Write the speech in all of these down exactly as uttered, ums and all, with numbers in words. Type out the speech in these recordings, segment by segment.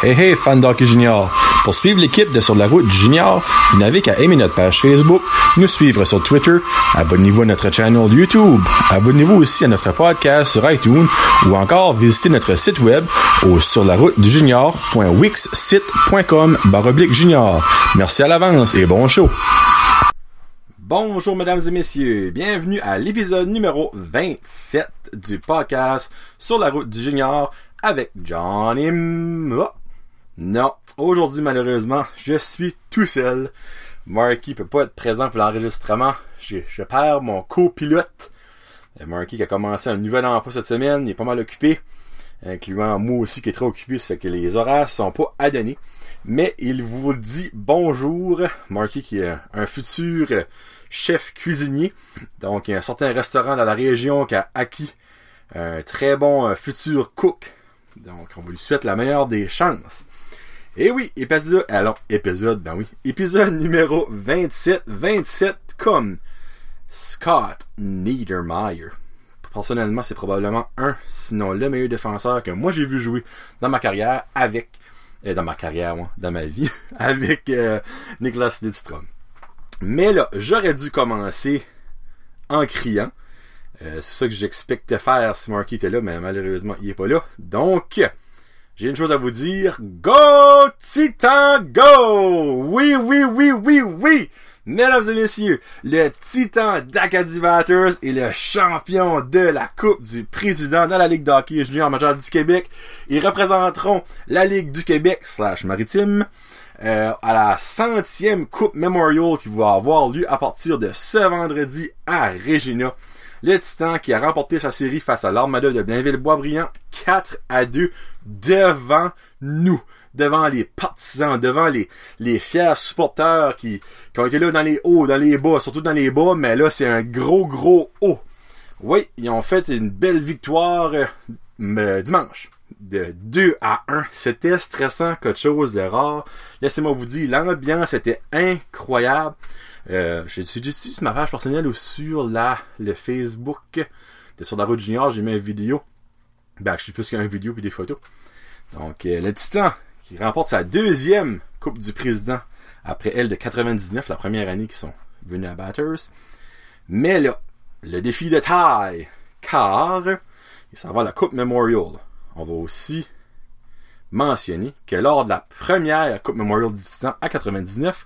Hey hey fans d'hockey junior! Pour suivre l'équipe de Sur la route du junior, vous n'avez qu'à aimer notre page Facebook, nous suivre sur Twitter, abonnez-vous à notre channel YouTube, abonnez-vous aussi à notre podcast sur iTunes ou encore visitez notre site web au sur la route du junior point wixsite point com barre oblique junior. Merci à l'avance et bon show! Bonjour mesdames et messieurs, bienvenue à l'épisode numéro vingt-sept du podcast Sur la route du junior avec Johnny M. Non, aujourd'hui malheureusement, je suis tout seul. Marky peut pas être présent pour l'enregistrement. Je, je perds mon copilote. Marky qui a commencé un nouvel emploi cette semaine, il est pas mal occupé. Incluant moi aussi qui est très occupé, ça fait que les horaires sont pas à donner. Mais il vous dit bonjour. Marky qui est un futur chef cuisinier. Donc il y a un certain restaurant dans la région qui a acquis un très bon futur cook. Donc on vous lui souhaite la meilleure des chances. Et oui, épisode, alors, épisode, ben oui, épisode numéro vingt-sept, vingt-sept comme Scott Niedermayer. Personnellement, c'est probablement un, sinon le meilleur défenseur que moi j'ai vu jouer dans ma carrière avec, euh, dans ma carrière, moi, dans ma vie, avec euh, Niklas Lidstrom. Mais là, j'aurais dû commencer en criant. Euh, c'est ça que j'expectais faire si Marky était là, mais malheureusement, il est pas là. Donc, j'ai une chose à vous dire. Go Titan Go! Oui, oui, oui, oui, oui! Mesdames et messieurs, le Titan d'Acadie Batters est le champion de la Coupe du Président dans la Ligue d'hockey junior majeur du Québec. Ils représenteront la Ligue du Québec slash Maritime euh, à la centième Coupe Memorial qui va avoir lieu à partir de ce vendredi à Regina. Le Titan qui a remporté sa série face à l'Armada de Blainville-Boisbriand quatre à deux devant nous, devant les partisans, devant les, les fiers supporters qui, qui ont été là dans les hauts, dans les bas, surtout dans les bas, mais là c'est un gros gros haut. Oui, ils ont fait une belle victoire euh, dimanche de deux à un. C'était stressant, quelque chose de rare. Laissez-moi vous dire, l'ambiance était incroyable. Euh, j'ai utilisé sur ma page personnelle ou sur la, le Facebook de Sur la route junior, j'ai mis une vidéo. Ben, je suis plus qu'une vidéo puis des photos. Donc, euh, le Titan qui remporte sa deuxième Coupe du Président après elle de quatre-vingt-dix-neuf, la première année qu'ils sont venus à Batters. Mais là, le défi de taille, car il s'en va à la Coupe Memorial. On va aussi mentionner que lors de la première Coupe Memorial du Titan à quatre-vingt-dix-neuf,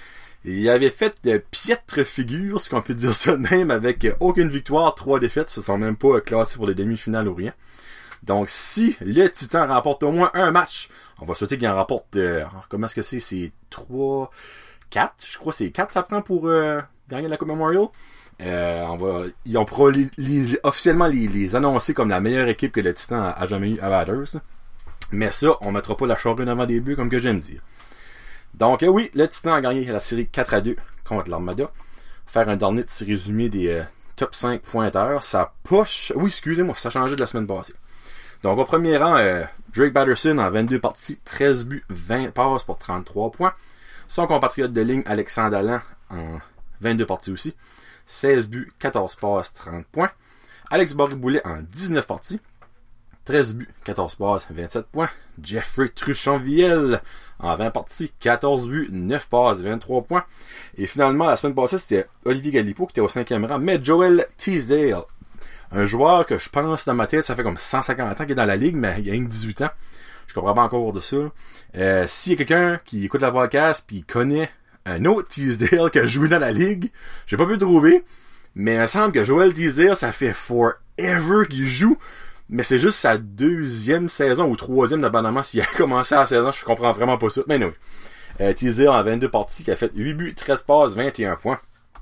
il avait fait de piètres figures, si on peut dire ça de même, avec aucune victoire, trois défaites, ce sont même pas classés pour les demi-finales ou rien. Donc, si le Titan remporte au moins un match, on va souhaiter qu'il en remporte, euh, comment est-ce que c'est, c'est trois, quatre, je crois que c'est quatre ça prend pour euh, gagner la Coupe Memorial. Euh, on va, on pourra les, les, officiellement les, les annoncer comme la meilleure équipe que le Titan a, a jamais eu à Batters. Mais ça, on mettra pas la charrue devant des buts comme que j'aime dire. Donc euh, oui, le Titan a gagné la série quatre à deux contre l'Armada. Faire un dernier petit résumé des euh, top cinq pointeurs. Ça push... Oui, excusez-moi, ça a changé de la semaine passée. Donc au premier rang, euh, Drake Batterson en vingt-deux parties, treize buts, vingt passes pour trente-trois points. Son compatriote de ligne, Alexandre Allan, en vingt-deux parties aussi. seize buts, quatorze passes, trente points. Alex Barré-Boulet en dix-neuf parties. treize buts, quatorze passes, vingt-sept points. Jeffrey Truchon-Viel en vingt parties, quatorze buts, neuf passes, vingt-trois points. Et finalement, la semaine passée, c'était Olivier Galipo qui était au cinquième rang, mais Joel Teasdale, un joueur que je pense dans ma tête, ça fait comme cent cinquante ans qu'il est dans la ligue, mais il a dix-huit ans. Je comprends pas encore de ça. Euh, s'il y a quelqu'un qui écoute la podcast puis connaît un autre Teasdale qui a joué dans la ligue, j'ai pas pu le trouver, mais il me semble que Joel Teasdale, ça fait forever qu'il joue. Mais c'est juste sa deuxième saison ou troisième d'abandonnement s'il a commencé à la saison. Je comprends vraiment pas ça. Mais non. Euh, Teasdale en vingt-deux parties qui a fait huit buts, treize passes, vingt et un points.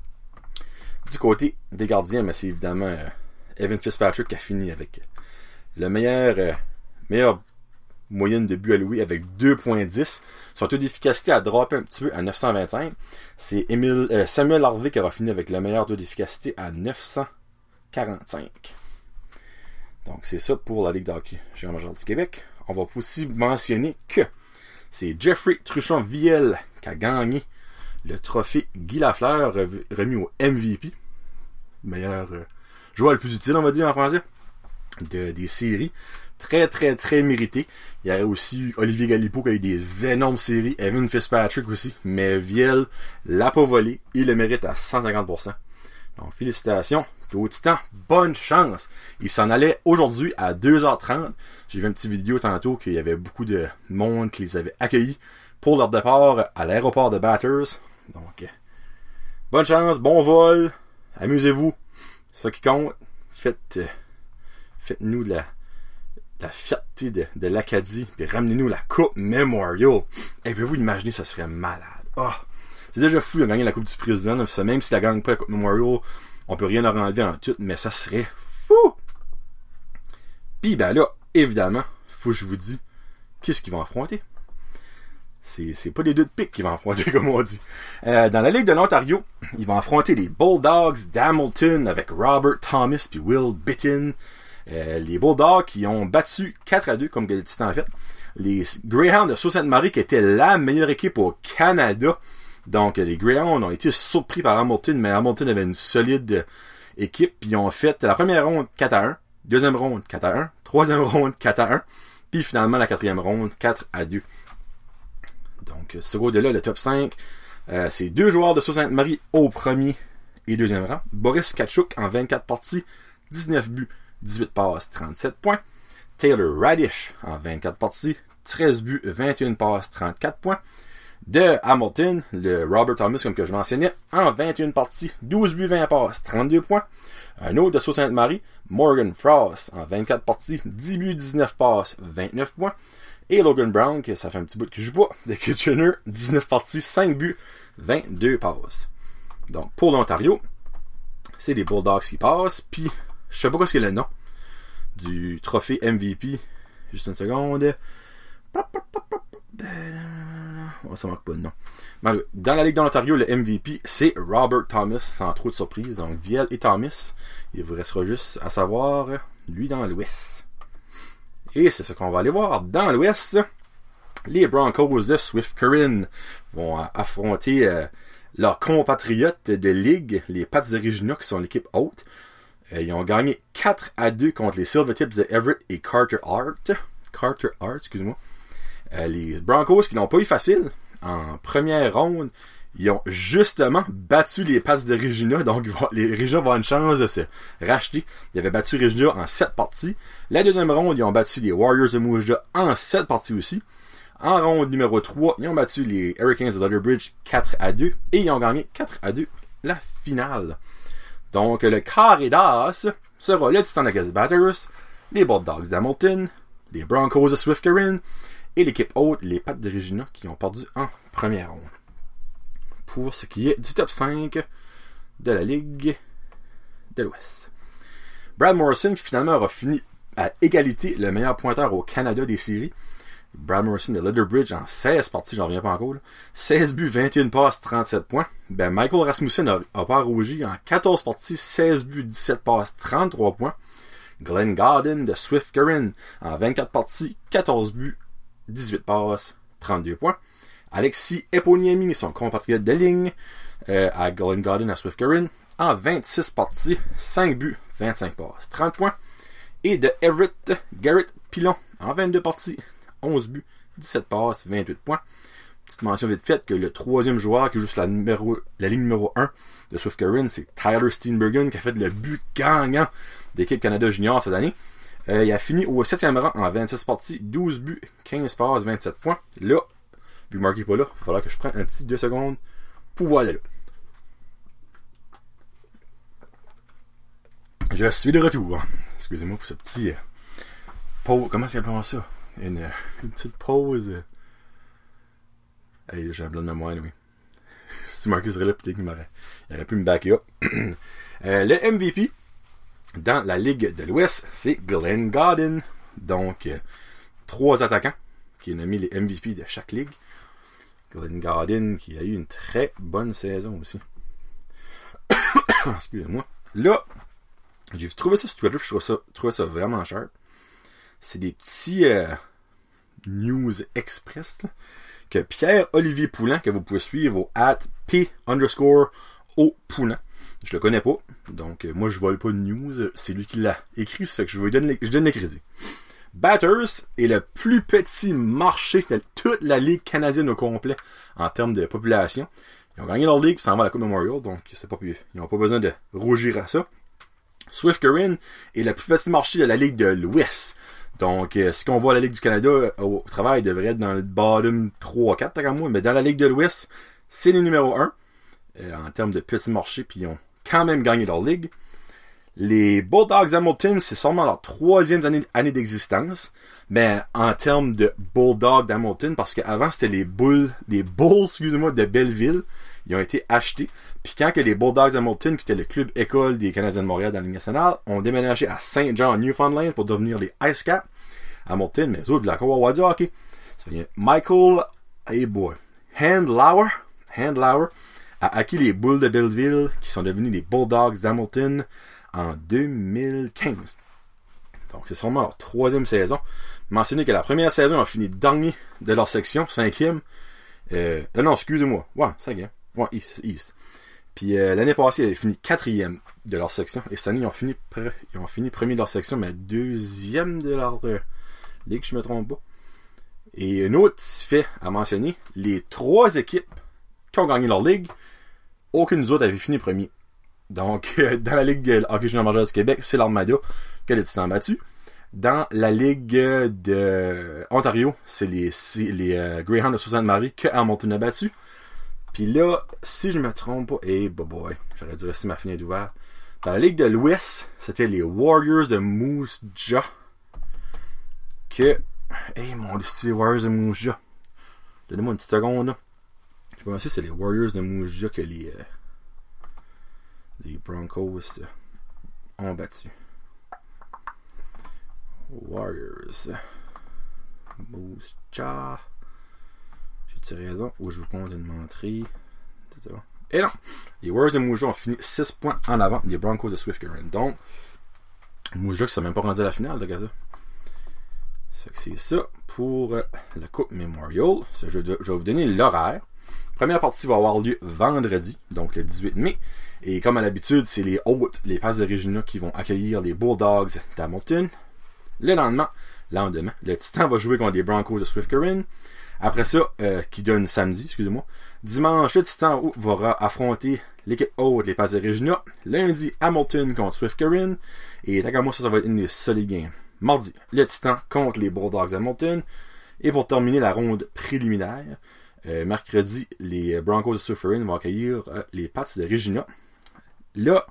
Du côté des gardiens, mais c'est évidemment euh, Evan Fitzpatrick qui a fini avec le meilleur euh, meilleure moyenne de buts alloués avec deux virgule dix. Son taux d'efficacité a droppé un petit peu à neuf cent vingt-cinq. C'est Émile, euh, Samuel Harvey qui aura fini avec le meilleur taux d'efficacité à neuf cent quarante-cinq. Donc, c'est ça pour la Ligue d'hockey junior majeur du Québec. On va aussi mentionner que c'est Jeffrey Truchon-Viel qui a gagné le trophée Guy Lafleur remis au M V P. Meilleur euh, joueur le plus utile, on va dire en français, de, des séries. très, très, très mérité. Il y aurait aussi eu Olivier Galipeau qui a eu des énormes séries. Evan Fitzpatrick aussi. Mais Viel l'a pas volé. Il le mérite à cent cinquante pour cent. Donc, félicitations. Puis au Titan, bonne chance. Il s'en allait aujourd'hui à deux heures trente. J'ai vu une petite vidéo tantôt qu'il y avait beaucoup de monde qui les avait accueillis pour leur départ à l'aéroport de Bathurst. Donc, bonne chance, bon vol. Amusez-vous. C'est ça qui compte. Faites, euh, faites-nous de la, la fierté de, de l'Acadie. Puis ramenez-nous la Coupe Memorial. Et pouvez-vous imaginer, ça serait malade. Oh, c'est déjà fou de gagner la Coupe du Président. Là, même si la gagne pas la Coupe Memorial, on peut rien leur enlever en tout. Mais ça serait fou. Puis ben là, évidemment, faut que je vous dise qu'est-ce qu'ils vont affronter. C'est, c'est pas les deux de pique qu'ils vont affronter, comme on dit. Euh, dans la Ligue de l'Ontario, ils vont affronter les Bulldogs d'Hamilton avec Robert Thomas puis Will Bittin. Euh, les Bulldogs qui ont battu quatre à deux, comme le Titan a fait. Les Greyhounds de Sault-Sainte-Marie qui étaient la meilleure équipe au Canada. Donc, les Greyhounds ont été surpris par Hamilton, mais Hamilton avait une solide équipe. Puis ils ont fait la première ronde quatre à un, deuxième ronde quatre à un, troisième ronde quatre à un, puis finalement la quatrième ronde quatre à deux. Donc, ce gros-là, le top cinq, euh, c'est deux joueurs de Sault-Sainte-Marie au premier et deuxième rang. Boris Katchouk en vingt-quatre parties, dix-neuf buts, dix-huit passes, trente-sept points. Taylor Radish en vingt-quatre parties, treize buts, vingt et une passes, trente-quatre points. De Hamilton, le Robert Thomas, comme que je mentionnais, en vingt et une parties, douze buts, vingt passes, trente-deux points. Un autre de Sault-Sainte-Marie, Morgan Frost, en vingt-quatre parties, dix buts, dix-neuf passes, vingt-neuf points. Et Logan Brown, que ça fait un petit bout que je joue pas, de Kitchener, dix-neuf parties, cinq buts, vingt-deux passes. Donc, pour l'Ontario, c'est les Bulldogs qui passent, puis je sais pas quoi c'est le nom du trophée M V P. Juste une seconde. Oh, ça manque pas de nom. Dans la Ligue de l'Ontario, le M V P, c'est Robert Thomas, sans trop de surprise. Donc, Viel et Thomas. Il vous restera juste à savoir, lui dans l'Ouest. Et c'est ce qu'on va aller voir dans l'Ouest. Les Broncos de Swift Current vont affronter euh, leurs compatriotes de Ligue, les Pats de Regina, qui sont l'équipe haute. Euh, ils ont gagné quatre à deux contre les Silvertips de Everett et Carter Hart. Carter Hart, excuse-moi. Euh, les Broncos qui n'ont pas eu facile en première ronde, ils ont justement battu les Pats de Regina, donc les Regina vont avoir une chance de se racheter. Ils avaient battu Regina en sept parties. La deuxième ronde, ils ont battu les Warriors de Mujda en sept parties aussi. En ronde numéro trois, ils ont battu les Hurricanes de Lethbridge quatre à deux et ils ont gagné quatre à deux la finale. Donc le carré d'as sera le Titan d'Acadie Bathurst, les Bulldogs d'Hamilton, les Broncos de Swift Current et l'équipe haute, les Pats de Regina, qui ont perdu en première ronde. Pour ce qui est du top cinq de la Ligue de l'Ouest. Brad Morrison, qui finalement aura fini à égalité le meilleur pointeur au Canada des séries. Brad Morrison de Lethbridge en seize parties, j'en reviens pas encore. Là. seize buts, vingt et une passes, trente-sept points. Ben, Michael Rasmussen a, a pas rougi en quatorze parties, seize buts, dix-sept passes, trente-trois points. Glenn Gordon de Swift Current en vingt-quatre parties, quatorze buts, dix-huit passes, trente-deux points. Alexis Eponiemi, son compatriote de ligne, euh, à Glen Gordon à Swift Current, en vingt-six parties, cinq buts, vingt-cinq passes, trente points. Et de Everett, Garrett Pilon, en vingt-deux parties, onze buts, dix-sept passes, vingt-huit points. Petite mention vite faite que le troisième joueur qui joue sur la, numéro, la ligne numéro un de Swift Current, c'est Tyler Steenbergen, qui a fait le but gagnant d'équipe Canada Junior cette année. Euh, il a fini au septième rang en vingt-six parties, douze buts, quinze passes, vingt-sept points. Là, vu que Mark n'est pas là, il va falloir que je prenne un petit deux secondes pour voir aller là. Je suis de retour. Excusez-moi pour ce petit euh, pause. Comment ça s'appelle ça? Une, euh, une petite pause. Euh... Hey, j'ai un blanc de mémoire, oui. Si Marcus serait là, peut-être qu'il m'aurait, il aurait pu me backer up. euh, le M V P dans la Ligue de l'Ouest, c'est Glenn Gordon. Donc, euh, trois attaquants qui ont nommé les M V P de chaque ligue. Glenn Gordon qui a eu une très bonne saison aussi. Excusez-moi. Là, j'ai trouvé ça sur Twitter, puis je trouvais ça, trouvais ça vraiment sharp. C'est des petits euh, news express là, que Pierre-Olivier Poulin, que vous pouvez suivre au at P underscore O Poulin. Je le connais pas, donc euh, moi je vole pas de news, c'est lui qui l'a écrit, ça fait que je, lui donne les, je donne les crédits. Bathurst est le plus petit marché de toute la Ligue canadienne au complet en termes de population. Ils ont gagné leur ligue, puis ça en va à la Coupe Memorial, donc c'est pas plus, ils n'ont pas besoin de rougir à ça. Swift Current est le plus petit marché de la Ligue de l'Ouest. Donc, euh, ce qu'on voit à la Ligue du Canada au travail devrait être dans le bottom trois quatre, tant qu'à moi, mais dans la Ligue de l'Ouest, c'est le numéro un euh, en termes de petit marché, puis ils ont quand même gagné leur ligue. Les Bulldogs Hamilton, c'est sûrement leur troisième année, année d'existence, mais en termes de Bulldogs d'Hamilton, parce qu'avant c'était les Bulls, les Bulls, excusez-moi, de Belleville, ils ont été achetés. Puis quand que les Bulldogs d'Hamilton, qui était le club école des Canadiens de Montréal dans la Ligue nationale, ont déménagé à Saint John, Newfoundland, pour devenir les Ice Caps, Hamilton, mais eux autres de la Kawaii du hockey. Ça vient Michael, hey boy, Handlauer, Handlauer a acquis les Bulls de Belleville, qui sont devenus les Bulldogs d'Hamilton en deux mille quinze. Donc, c'est sûrement leur troisième saison. Mentionner que la première saison a fini dernier de leur section, cinquième. Euh, non, excusez-moi. Ouais, cinquième. Ouais, East. East. Puis euh, l'année passée, ils avaient fini quatrième de leur section. Et cette année, ils ont fini, pre- ils ont fini premier de leur section, mais deuxième de leur euh, ligue, je me trompe pas. Et un autre fait à mentionner, les trois équipes qui ont gagné leur ligue, aucune des autres avait fini premier. Donc, euh, dans la Ligue hockey junior majeur du Québec, c'est l'Armada que les Titans ont battu. Dans la Ligue de Ontario, c'est les, c'est les euh, Greyhounds de Sault-Sainte-Marie que Hamilton a battu. Puis là, si je me trompe pas, hey, boy, boy, j'aurais dû rester ma fenêtre ouverte. Dans la Ligue de l'Ouest, c'était les Warriors de Moose Jaw. Que, hey, mon Dieu, c'est les Warriors de Moose Jaw. Donnez-moi une petite seconde, là. Je pense que c'est les Warriors de Moose Jaw que les... Euh, Les Broncos ont battu. Warriors. Moose Jaw. J'ai-tu raison? Ou je vous compte une menterie? Et non! Les Warriors de Moose Jaw ont fini six points en avant des Broncos de Swift Current. Donc, Moose Jaw qui ne s'est même pas rendu à la finale de Gaza. C'est ça pour la Coupe Memorial. Je vais vous donner l'horaire. La première partie va avoir lieu vendredi, donc le dix-huit mai. Et comme à l'habitude, c'est les hôtes, les passes de Regina qui vont accueillir les Bulldogs d'Hamilton. Le lendemain, lendemain, le Titan va jouer contre les Broncos de Swift Current. Après ça, euh, qui donne samedi, excusez-moi. Dimanche, le Titan va affronter l'équipe haute, les passes de Regina. Lundi, Hamilton contre Swift Current. Et tant qu'à moi, ça, ça va être une des solides games. Mardi, le Titan contre les Bulldogs d'Hamilton. Et pour terminer la ronde préliminaire, euh, mercredi, les Broncos de Swift Current vont accueillir euh, les Pats de Regina. Là,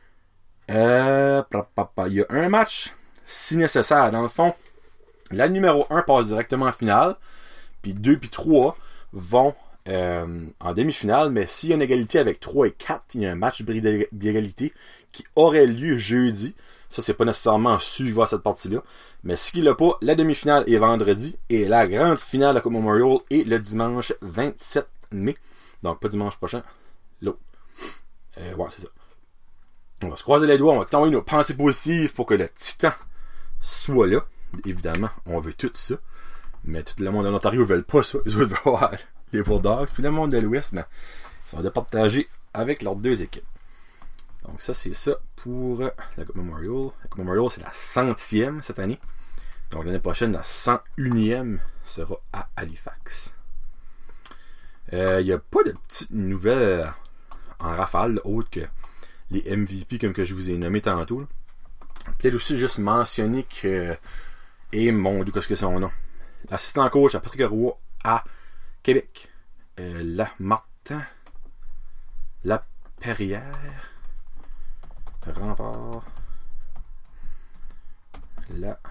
euh, il y a un match, si nécessaire. Dans le fond, la numéro un passe directement en finale, puis deux puis trois vont euh, en demi-finale, mais s'il y a une égalité avec trois et quatre, il y a un match bris d'égalité qui aurait lieu jeudi. Ça, c'est pas nécessairement suivant cette partie-là. Mais s'il l'a pas, la demi-finale est vendredi, et la grande finale de la Coupe Memorial est le dimanche vingt-sept mai. Donc, pas dimanche prochain, l'autre. Euh, ouais, c'est ça. On va se croiser les doigts, on va t'envoyer nos pensées positives pour que le Titan soit là. Évidemment, on veut tout ça. Mais tout le monde en Ontario ne veut pas ça. Ils veulent voir les Bulldogs. Puis le monde de l'Ouest, mais ils sont départagés avec leurs deux équipes. Donc ça, c'est ça pour la Coupe Memorial. La Coupe Memorial, c'est la centième cette année. Donc l'année prochaine, la cent unième sera à Halifax. Il euh, n'y a pas de petites nouvelles en rafale, autres que les M V P comme que je vous ai nommé tantôt. Là. Peut-être aussi juste mentionner que... Et mon Dieu, qu'est-ce que c'est son nom? L'assistant coach à Patrick Roy à Québec. Euh, la Martin. La Perrière. Rempart. La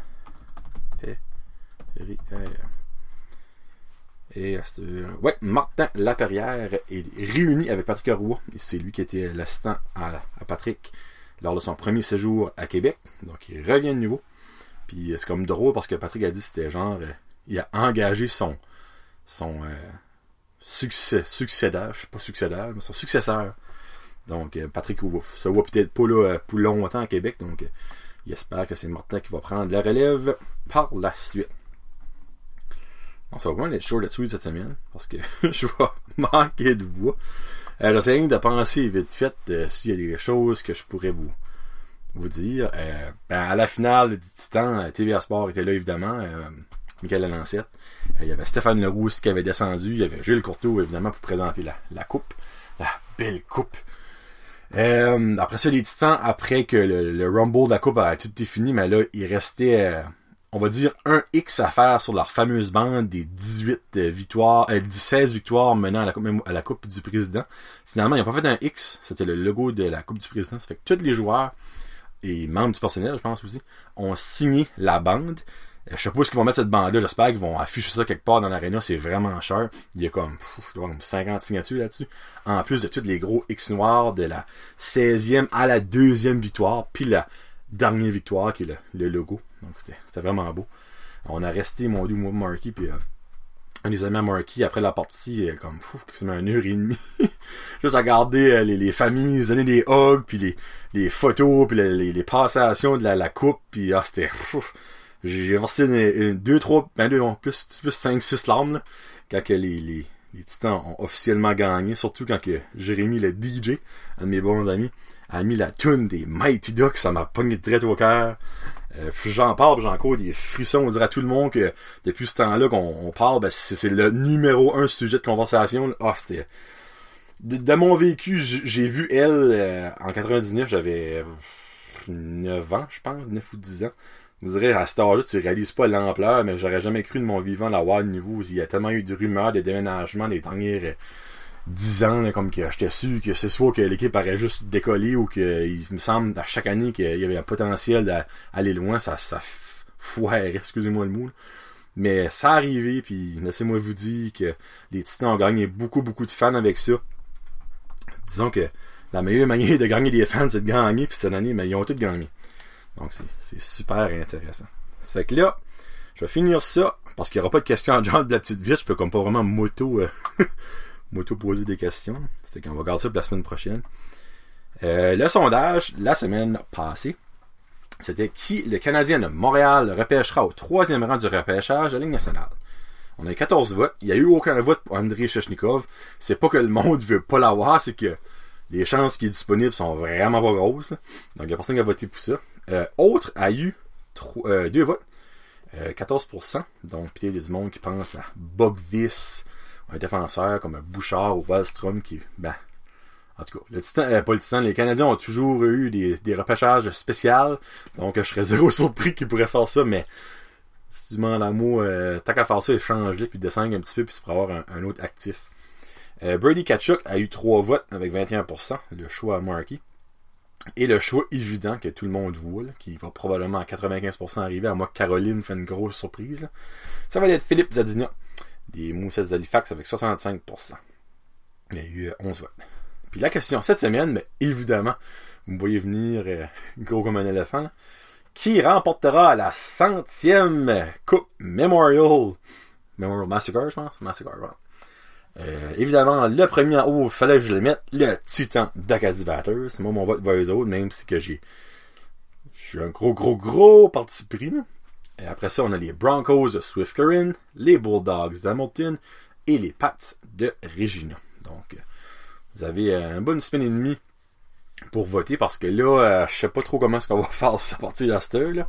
Perrière. Et euh, ouais, Martin Laperrière est réuni avec Patrick Roy. Et c'est lui qui était l'assistant à, à Patrick lors de son premier séjour à Québec. Donc il revient de nouveau. Puis c'est comme drôle parce que Patrick a dit que c'était genre euh, il a engagé son son euh, succès, succédeur, je sais pas succédeur, mais son successeur. Donc euh, Patrick se voit peut-être pas là euh, pour longtemps à Québec. Donc euh, il espère que c'est Martin qui va prendre la relève par la suite. Bon, ça va vraiment être chaud là-dessus cette semaine, parce que je vais manquer de voix. Euh, J'essaie de penser vite fait euh, s'il y a des choses que je pourrais vous, vous dire. Euh, ben, à la finale du Titan, T V A Sport était là, évidemment. Euh, Michael Lancette. Euh, il y avait Stéphane Leroux aussi qui avait descendu. Il y avait Gilles Courteau, évidemment, pour présenter la, la coupe. La belle coupe. Euh, après ça, les Titans, après que le, le Rumble de la coupe a tout défini, mais là, il restait, euh, on va dire, un X à faire sur leur fameuse bande des dix-huit euh, victoires, euh, seize victoires menant à la, coupe, à la Coupe du Président. Finalement, ils n'ont pas fait un X. C'était le logo de la Coupe du Président. Ça fait que tous les joueurs et membres du personnel, je pense aussi, ont signé la bande. Je sais pas ce qu'ils vont mettre cette bande-là. J'espère qu'ils vont afficher ça quelque part dans l'aréna. C'est vraiment cher. Il y a comme, pff, je dois avoir comme cinquante signatures là-dessus. En plus de tous les gros X noirs de la seizième à la deuxième victoire. Puis la dernière victoire qui est le, le logo. Donc c'était, c'était vraiment beau. On a resté, mon doux, moi, Marky, puis euh, un des amis à Marky, après la partie, euh, comme, pff, c'est une heure et demie. Juste à regarder euh, les, les familles, donner des hugs, puis les, les photos, puis les, les, les passations de la, la coupe. Puis ah, c'était... Pff, j'ai versé une, une, deux, trois, ben deux, plus, plus cinq, six larmes, là, quand que les, les, les Titans ont officiellement gagné, surtout quand que Jérémy, le D J, un de mes bons amis, a mis la tune des Mighty Ducks, ça m'a pogné direct au cœur. Euh, j'en parle, j'en cours des frissons, on dirait à tout le monde que depuis ce temps-là qu'on on parle, ben c'est, c'est le numéro un sujet de conversation. Ah, c'était... De, de mon vécu, j'ai vu elle, euh, en quatre-vingt-dix-neuf, j'avais neuf ans, je pense, neuf ou dix ans. Vous direz, à cet âge-là, tu réalises pas l'ampleur, mais j'aurais jamais cru de mon vivant l'avoir de niveau. Il y a tellement eu de rumeurs, de déménagements des dernières dix ans, là, comme que j'étais sûr que c'est soit que l'équipe aurait juste décollé ou que il me semble à chaque année qu'il y avait un potentiel d'aller loin, ça, ça foirait, excusez-moi le mot. Là. Mais ça arrivé, puis laissez-moi vous dire que les Titans ont gagné beaucoup, beaucoup de fans avec ça. Disons que la meilleure manière de gagner des fans, c'est de gagner, puis cette année, mais ils ont tous gagné. Donc, c'est, c'est super intéressant. Ça fait que là, je vais finir ça, parce qu'il n'y aura pas de questions en genre de la petite vite. Je peux comme pas vraiment moto, euh, moto poser des questions. Ça fait qu'on va garder ça pour la semaine prochaine. Euh, le sondage, la semaine passée, c'était qui le Canadien de Montréal repêchera au troisième rang du repêchage de la Ligue nationale. On a eu quatorze votes. Il n'y a eu aucun vote pour Andrei Shechnikov. C'est pas que le monde veut pas l'avoir, c'est que les chances qu'il est disponible sont vraiment pas grosses. Donc, il n'y a personne qui a voté pour ça. Euh, autre a eu trois, euh, deux votes, euh, quatorze pour cent. Donc, peut-être il y a du monde qui pense à Bogvis, un défenseur comme un Bouchard ou Wallstrom qui, ben, en tout cas, le Titan, euh, pas le Titan, les Canadiens ont toujours eu des, des repêchages spéciaux. Donc, je serais zéro surpris qu'ils pourraient faire ça, mais si tu demandes à moi, euh, tant qu'à faire ça, change-les puis descendre un petit peu puis tu pourras avoir un, un autre actif. Euh, Brady Tkachuk a eu trois votes avec vingt et un pour cent, le choix à Marky. Et le choix évident que tout le monde voit, là, qui va probablement à quatre-vingt-quinze pour cent arriver, à moins que Caroline fait une grosse surprise, là. Ça va être Philippe Zadina, des Moussets d'Halifax avec soixante-cinq pour cent. Il y a eu onze votes. Puis la question cette semaine, mais évidemment, vous me voyez venir euh, gros comme un éléphant, là. Qui remportera la centième Coupe Memorial Memorial Massacre, je pense? Massacre, ouais. Euh, évidemment, le premier en haut, il fallait que je le mette, le Titan d'Acadie Batters. Moi, mon vote va eux autres, même si que j'ai je suis un gros, gros, gros parti pris. Là. Et après ça, on a les Broncos de Swift Current, les Bulldogs d'Hamilton et les Pats de Regina. Donc, vous avez un bon semaine et demie pour voter, parce que là, euh, je sais pas trop comment est-ce qu'on va faire ça à partir de cette heure-là.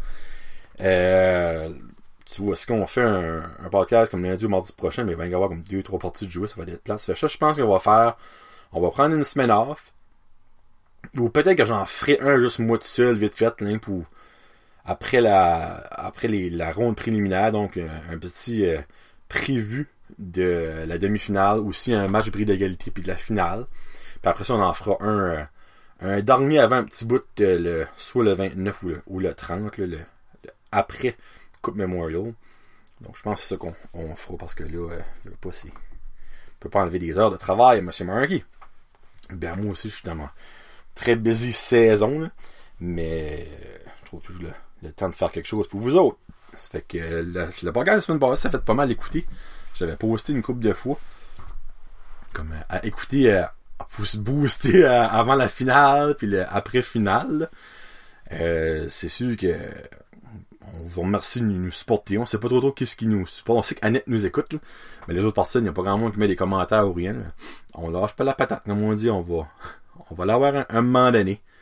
Euh... Tu vois, est-ce qu'on fait un, un podcast comme lundi ou mardi prochain, mais il va y avoir comme deux, trois parties de jouer, ça va être plate. Ça, je pense qu'on va faire, on va prendre une semaine off, ou peut-être que j'en ferai un juste moi tout seul, vite fait, là, pour, après la, après les, la ronde préliminaire, donc un, un petit euh, prévu de la demi-finale, aussi un match bris d'égalité puis de la finale. Puis après ça, on en fera un, euh, un dernier avant un petit bout, de le, soit le vingt-neuf ou le, ou le trente, là, le, le après Coupe Memorial. Donc je pense que c'est ça qu'on on fera, parce que là, euh, je ne peux, peux pas enlever des heures de travail à M. Marky. Ben moi aussi, je suis dans ma très busy saison, là, mais euh, je trouve toujours le, le temps de faire quelque chose pour vous autres. Ça fait que euh, le, le podcast de la semaine passée, ça fait pas mal écouter. J'avais posté une couple de fois. Comme euh, à écouter, euh, pour se booster euh, avant la finale, puis le après-finale. Euh, c'est sûr que on vous remercie de nous supporter. On sait pas trop trop qu'est-ce qui nous supporte. On sait qu'Annette nous écoute, là. Mais les autres personnes, il n'y a pas grand monde qui met des commentaires ou rien. Là. On lâche pas la patate. Comme on dit, on va on va l'avoir un, un moment donné.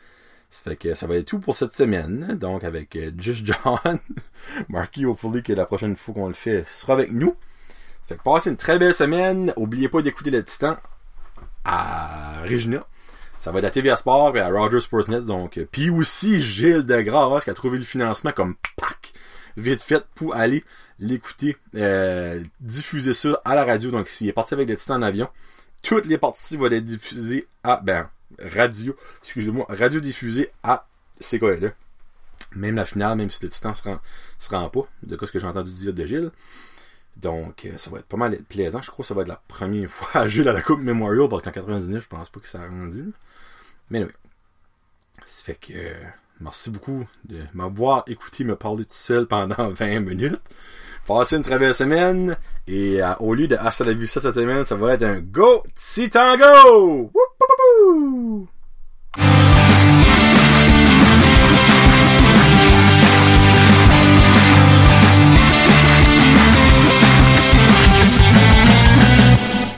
Ça fait que ça va être tout pour cette semaine. Donc, avec euh, Just John, Marky, hopefully que la prochaine fois qu'on le fait sera avec nous. Ça fait que passez une très belle semaine. N'oubliez pas d'écouter le Titan à Regina. Ça va être à T V A Sport et à Rogers Sportsnet. Donc, euh, puis aussi Gilles Degrasse qui a trouvé le financement comme pack vite fait pour aller l'écouter, euh, diffuser ça à la radio. Donc, s'il est parti avec le Titan en avion, toutes les parties vont être diffusées à, ben, radio, excusez-moi, radio diffusée à C K L E. Même la finale, même si le Titan se rend, se rend pas, de quoi ce que j'ai entendu dire de Gilles. Donc, euh, ça va être pas mal plaisant. Je crois que ça va être la première fois à Gilles à la Coupe Memorial, parce qu'en quatre-vingt-dix-neuf, je pense pas que ça a rendu. Mais oui. Ça fait que, euh, merci beaucoup de m'avoir écouté me parler tout seul pendant vingt minutes. Passez une très belle semaine. Et euh, au lieu de Hasta la Vista cette semaine, ça va être un Go Titan Go! Whoop!